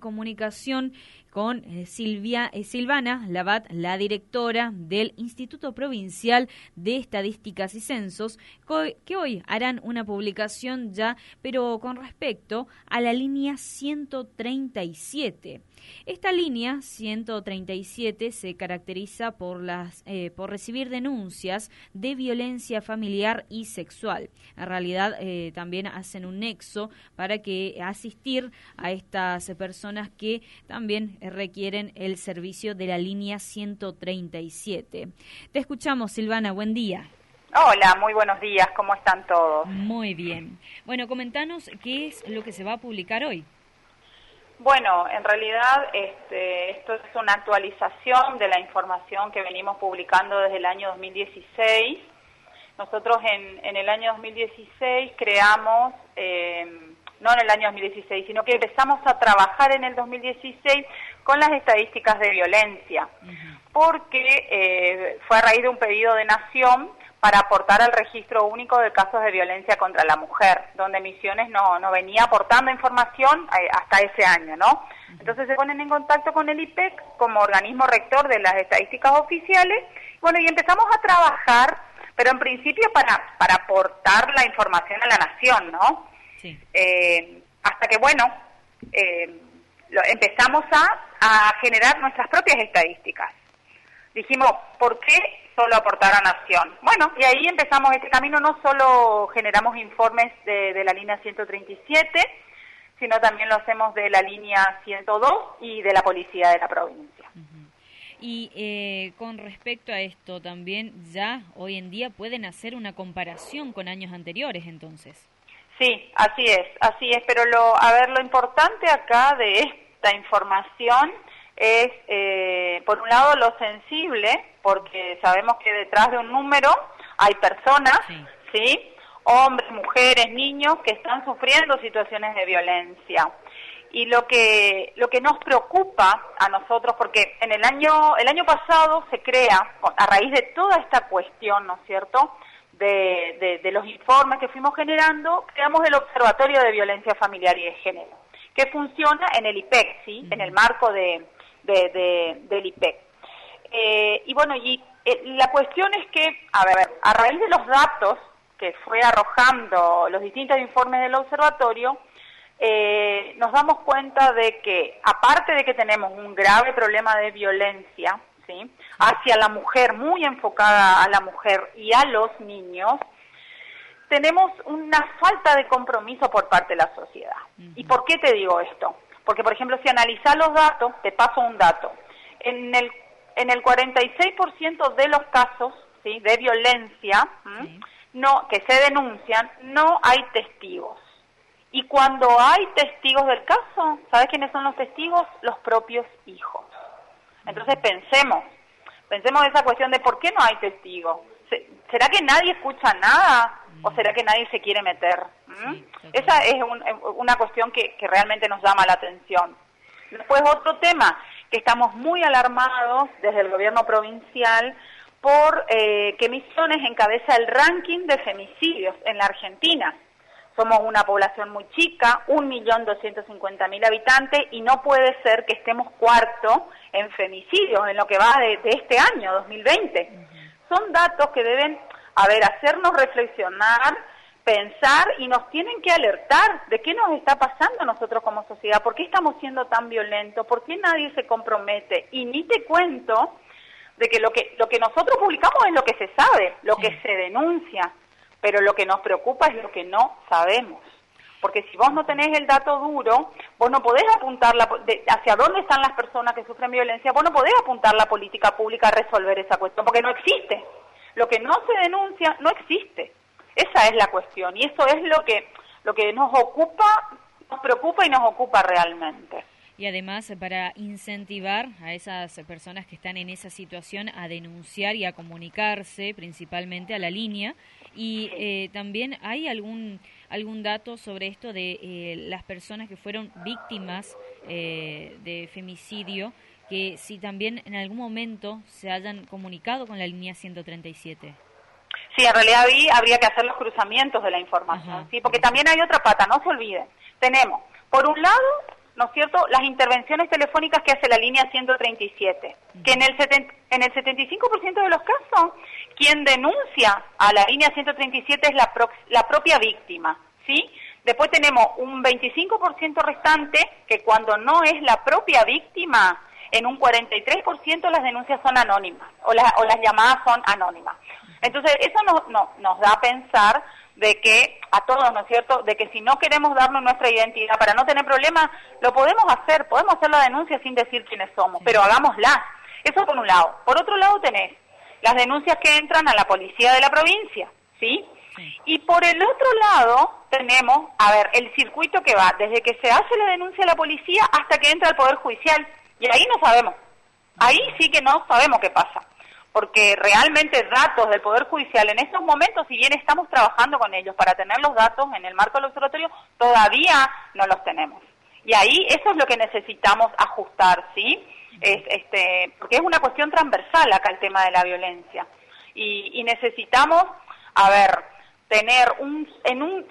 comunicación con Silvana Labat, la directora del Instituto Provincial de Estadísticas y Censos, que hoy harán una publicación ya, pero con respecto a la línea 137. Esta línea 137 se caracteriza por recibir denuncias de violencia familiar y sexual. En realidad también hacen un nexo para que asistir a estas personas que también requieren el servicio de la línea 137. Te escuchamos, Silvana, buen día. Hola, muy buenos días, ¿cómo están todos? Muy bien. Bueno, comentanos qué es lo que se va a publicar hoy. Bueno, en realidad esto es una actualización de la información que venimos publicando desde el año 2016. Nosotros en el año 2016 creamos, no en el año 2016, sino que empezamos a trabajar en el 2016 con las estadísticas de violencia, porque fue a raíz de un pedido de Nación para aportar al registro único de casos de violencia contra la mujer, donde Misiones no venía aportando información hasta ese año, ¿no? Entonces se ponen en contacto con el IPEC como organismo rector de las estadísticas oficiales, bueno, y empezamos a trabajar, pero en principio para aportar la información a la Nación, ¿no? Sí. Hasta que, bueno, empezamos a generar nuestras propias estadísticas. Dijimos, ¿por qué solo aportar a Nación? Bueno, y ahí empezamos este camino. No solo generamos informes de la línea 137, sino también lo hacemos de la línea 102 y de la policía de la provincia. Y con respecto a esto, también ya hoy en día pueden hacer una comparación con años anteriores, entonces. Sí, así es, pero lo importante acá de esta información es, por un lado, lo sensible, porque sabemos que detrás de un número hay personas, ¿sí? Hombres, mujeres, niños que están sufriendo situaciones de violencia. Y lo que nos preocupa a nosotros, porque en el año pasado se crea, a raíz de toda esta cuestión, ¿no es cierto?, de los informes que fuimos generando, creamos el Observatorio de Violencia Familiar y de Género, que funciona en el IPEC, ¿sí? En el marco del IPEC. Y bueno, la cuestión es que, a raíz de los datos que fue arrojando los distintos informes del observatorio, nos damos cuenta de que, aparte de que tenemos un grave problema de violencia, ¿sí?, hacia la mujer, muy enfocada a la mujer y a los niños, tenemos una falta de compromiso por parte de la sociedad. ¿Y por qué te digo esto? Porque, por ejemplo, si analizás los datos, te paso un dato. En el 46% de los casos, ¿sí?, de violencia, que se denuncian, no hay testigos. Y cuando hay testigos del caso, ¿sabes quiénes son los testigos? Los propios hijos. Entonces pensemos esa cuestión de por qué no hay testigos. ¿Será que nadie escucha nada o será que nadie se quiere meter? Esa es una cuestión que realmente nos llama la atención. Después otro tema, que estamos muy alarmados desde el gobierno provincial por que Misiones encabeza el ranking de femicidios en la Argentina. Somos una población muy chica, 1.250.000 habitantes, y no puede ser que estemos cuarto en femicidios en lo que va de este año, 2020. Son datos que deben, hacernos reflexionar, pensar, y nos tienen que alertar de qué nos está pasando a nosotros como sociedad, por qué estamos siendo tan violentos, por qué nadie se compromete. Y ni te cuento de que lo que nosotros publicamos es lo que se sabe, lo que se denuncia, pero lo que nos preocupa es lo que no sabemos. Porque si vos no tenés el dato duro, vos no podés apuntar hacia dónde están las personas que sufren violencia, vos no podés apuntar la política pública a resolver esa cuestión, porque no existe. Lo que no se denuncia no existe. Esa es la cuestión, y eso es lo que nos ocupa, nos preocupa y nos ocupa realmente. Y además, para incentivar a esas personas que están en esa situación a denunciar y a comunicarse, principalmente a la línea. Y también hay algún dato sobre esto de las personas que fueron víctimas de femicidio, que si también en algún momento se hayan comunicado con la línea 137. Sí, en realidad habría que hacer los cruzamientos de la información, ¿sí? Porque también hay otra pata, no se olviden. Tenemos, por un lado, ¿no es cierto?, las intervenciones telefónicas que hace la línea 137, que en el 75% de los casos, quien denuncia a la línea 137 es la propia víctima, ¿sí? Después tenemos un 25% restante, que cuando no es la propia víctima, en un 43% las denuncias son anónimas, o las llamadas son anónimas. Entonces, eso nos da a pensar de que, a todos, ¿no es cierto?, de que si no queremos darnos nuestra identidad para no tener problemas, lo podemos hacer la denuncia sin decir quiénes somos, pero hagámosla. Eso por un lado. Por otro lado tenés las denuncias que entran a la policía de la provincia, ¿sí? Y por el otro lado tenemos, el circuito que va desde que se hace la denuncia a la policía hasta que entra al Poder Judicial, y ahí no sabemos. Ahí sí que no sabemos qué pasa. Porque realmente datos del Poder Judicial en estos momentos, si bien estamos trabajando con ellos para tener los datos en el marco del observatorio, todavía no los tenemos. Y ahí eso es lo que necesitamos ajustar, ¿sí? Porque es una cuestión transversal acá el tema de la violencia. Y necesitamos, tener en un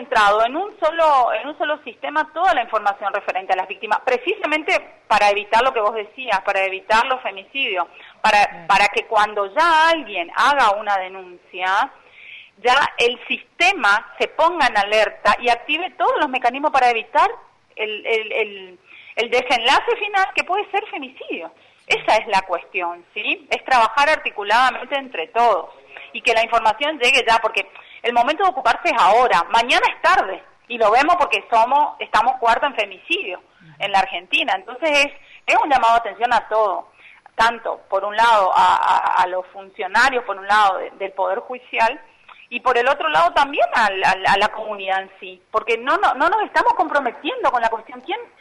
solo sistema toda la información referente a las víctimas, precisamente para evitar lo que vos decías, para evitar los femicidios, para que cuando ya alguien haga una denuncia, ya el sistema se ponga en alerta y active todos los mecanismos para evitar el desenlace final, que puede ser femicidio. Esa es la cuestión, ¿sí? Es trabajar articuladamente entre todos y que la información llegue ya, porque el momento de ocuparse es ahora, mañana es tarde, y lo vemos porque estamos cuarto en femicidio en la Argentina. Entonces es un llamado de atención a todo, tanto por un lado a los funcionarios, por un lado del Poder Judicial, y por el otro lado también a la comunidad en sí, porque no nos estamos comprometiendo con la cuestión.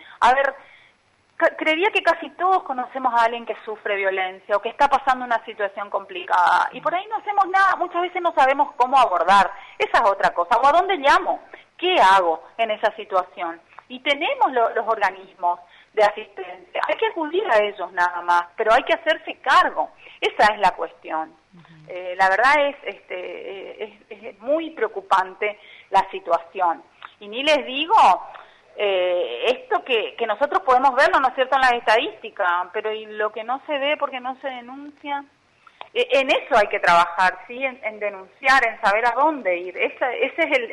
Creería que casi todos conocemos a alguien que sufre violencia o que está pasando una situación complicada, y por ahí no hacemos nada, muchas veces no sabemos cómo abordar. Esa es otra cosa. ¿O a dónde llamo? ¿Qué hago en esa situación? Y tenemos los organismos de asistencia, hay que acudir a ellos nada más, pero hay que hacerse cargo. Esa es la cuestión. La verdad es muy preocupante la situación. Y ni les digo esto que nosotros podemos verlo, ¿no es cierto?, en las estadísticas, pero y lo que no se ve porque no se denuncia, en eso hay que trabajar, ¿sí? En denunciar, en saber a dónde ir. Ese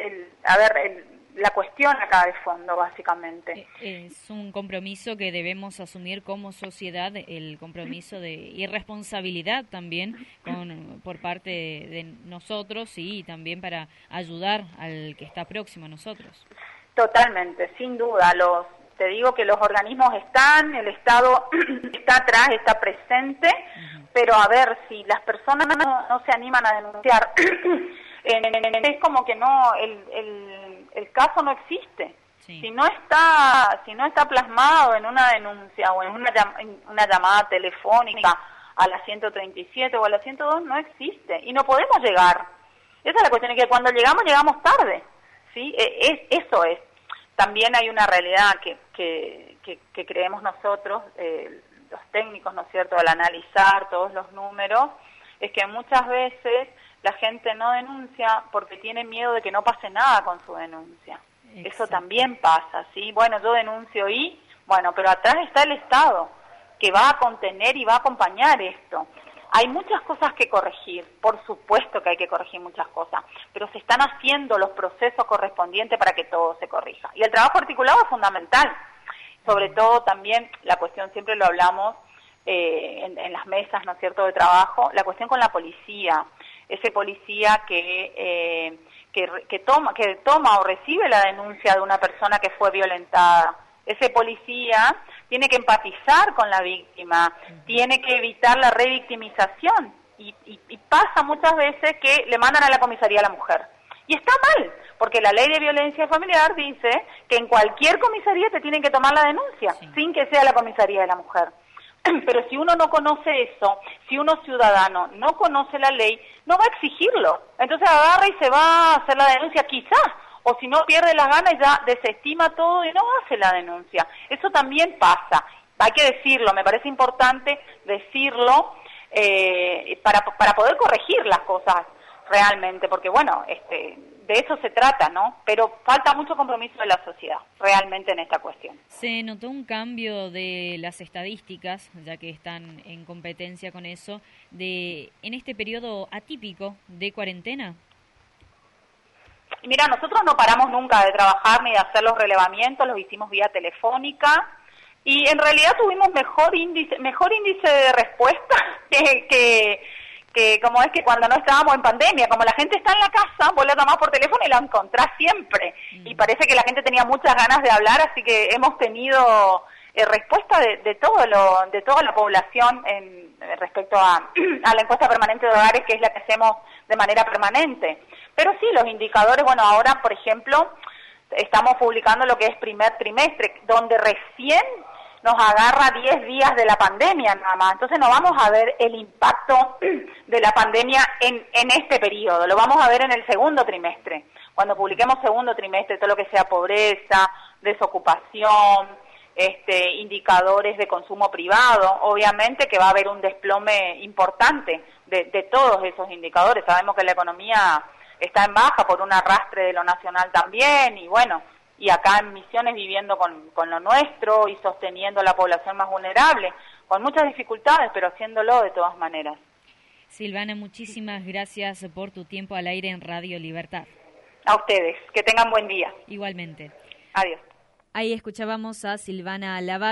es la cuestión acá de fondo, básicamente. Es un compromiso que debemos asumir como sociedad, el compromiso de irresponsabilidad también por parte de nosotros, y también para ayudar al que está próximo a nosotros. Totalmente, sin duda. Te digo que los organismos están, el Estado está atrás, está presente, pero si las personas no se animan a denunciar, es como que no, el caso no existe. Sí. Si no está plasmado en una denuncia o en una llamada telefónica a la 137 o a la 102, no existe y no podemos llegar. Esa es la cuestión, que cuando llegamos tarde. ¿Sí? Eso es. También hay una realidad que creemos nosotros, los técnicos, ¿no es cierto?, al analizar todos los números, es que muchas veces la gente no denuncia porque tiene miedo de que no pase nada con su denuncia. Exacto. Eso también pasa, ¿sí? Bueno, yo denuncio pero atrás está el Estado, que va a contener y va a acompañar esto. Hay muchas cosas que corregir, por supuesto que hay que corregir muchas cosas, pero se están haciendo los procesos correspondientes para que todo se corrija. Y el trabajo articulado es fundamental, sobre todo también la cuestión, siempre lo hablamos en las mesas, ¿no es cierto?, de trabajo, la cuestión con la policía, ese policía que toma o recibe la denuncia de una persona que fue violentada. Ese policía tiene que empatizar con la víctima, tiene que evitar la revictimización y pasa muchas veces que le mandan a la comisaría a la mujer. Y está mal, porque la ley de violencia familiar dice que en cualquier comisaría te tienen que tomar la denuncia, sin que sea la comisaría de la mujer. Pero si uno no conoce eso, si uno ciudadano no conoce la ley, no va a exigirlo. Entonces agarra y se va a hacer la denuncia quizás, o si no pierde las ganas y ya desestima todo y no hace la denuncia. Eso también pasa. Hay que decirlo, me parece importante decirlo para poder corregir las cosas realmente, porque bueno, de eso se trata, ¿no? Pero falta mucho compromiso de la sociedad, realmente, en esta cuestión. ¿Se notó un cambio de las estadísticas, ya que están en competencia con eso, en este periodo atípico de cuarentena? Y mira, nosotros no paramos nunca de trabajar ni de hacer los relevamientos, los hicimos vía telefónica, y en realidad tuvimos mejor índice de respuesta que como es que cuando no estábamos en pandemia, como la gente está en la casa, vos la llamás por teléfono y la encontrás siempre. Y parece que la gente tenía muchas ganas de hablar, así que hemos tenido respuesta de toda la población respecto a la encuesta permanente de hogares, que es la que hacemos de manera permanente. Pero sí, los indicadores, bueno, ahora, por ejemplo, estamos publicando lo que es primer trimestre, donde recién nos agarra 10 días de la pandemia nada más. Entonces no vamos a ver el impacto de la pandemia en este periodo, lo vamos a ver en el segundo trimestre. Cuando publiquemos segundo trimestre, todo lo que sea pobreza, desocupación, indicadores de consumo privado, obviamente que va a haber un desplome importante de todos esos indicadores. Sabemos que la economía está en baja por un arrastre de lo nacional también, y bueno, y acá en Misiones viviendo con lo nuestro y sosteniendo a la población más vulnerable, con muchas dificultades, pero haciéndolo de todas maneras. Silvana, muchísimas gracias por tu tiempo al aire en Radio Libertad. A ustedes, que tengan buen día. Igualmente. Adiós. Ahí escuchábamos a Silvana Labat.